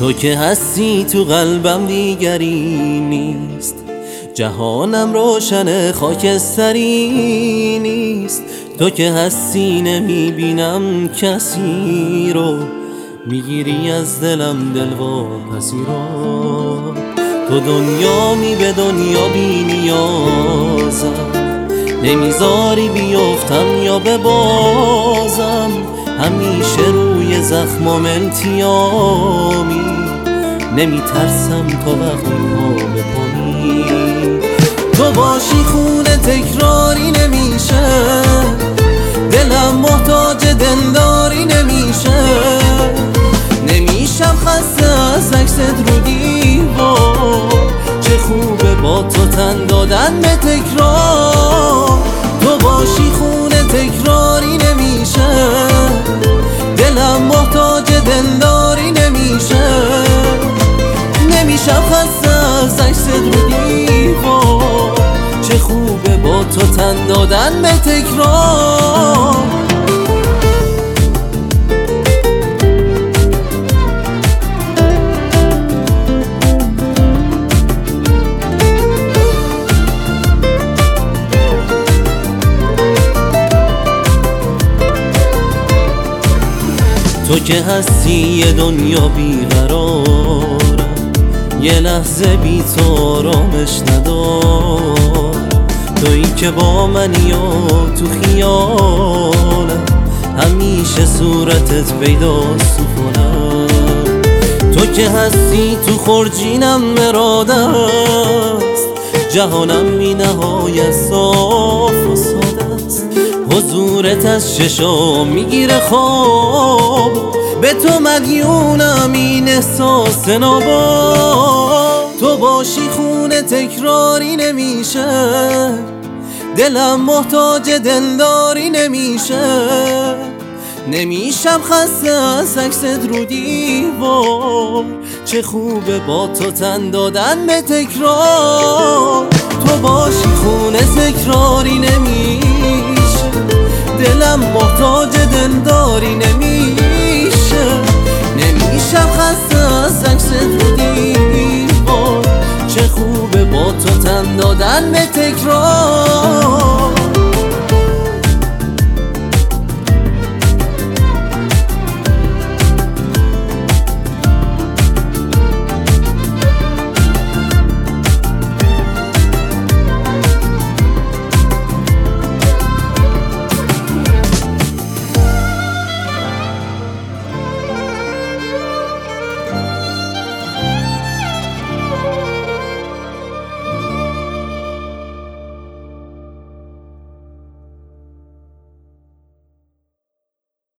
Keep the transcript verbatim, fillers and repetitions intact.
تو که هستی تو قلبم دیگری نیست، جهانم روشن خاکستری نیست. تو که هستی نمیبینم کسی رو، میگیری از دلم دل و پسی رو. تو دنیامی به دنیا بی نیازم، نمیذاری بیفتم یا ببازم. همیشه روی زخمام التیامی، نمیترسم تا وقتی پا به پایی. تو باشی خونه تکراری نمیشه، دلم محتاج دلداری نمیشه. نمیشم خسته از عکست رو دیوار، چه خوبه با تو تن دادن به تکرار. تو باشی خونه تکراری نمیشه، دلم محتاج دلداری نمیشه. نمیشم خسته از عکست رو دیوار، چه خوبه با تو تن دادن به تکرار. تو که هستی یه دنیا بیقرارم، یه لحظه بی تو آرامش ندارم. تویی که با منی و تو خیالم، همیشه صورتت پیداست تو خونم. تو که هستی تو خورجینم مرادست، جهانم بی نهایت صاف و ساده است. حضورت از چشام میگیره خواب، به تو مدیونم این احساس نابا. تو باشی خونه تکراری نمیشه، دلم محتاج دلداری نمیشه. نمیشم خسته از عکست رو دیوار، چه خوبه با تو تن دادن به تکرار. تو باشی خونه تکراری نمیشه، دلم محتاج دلداری نمیشه. نمیشم خسته از عکست رو دیوار، چه خوبه با تو تن دادن به تکرار.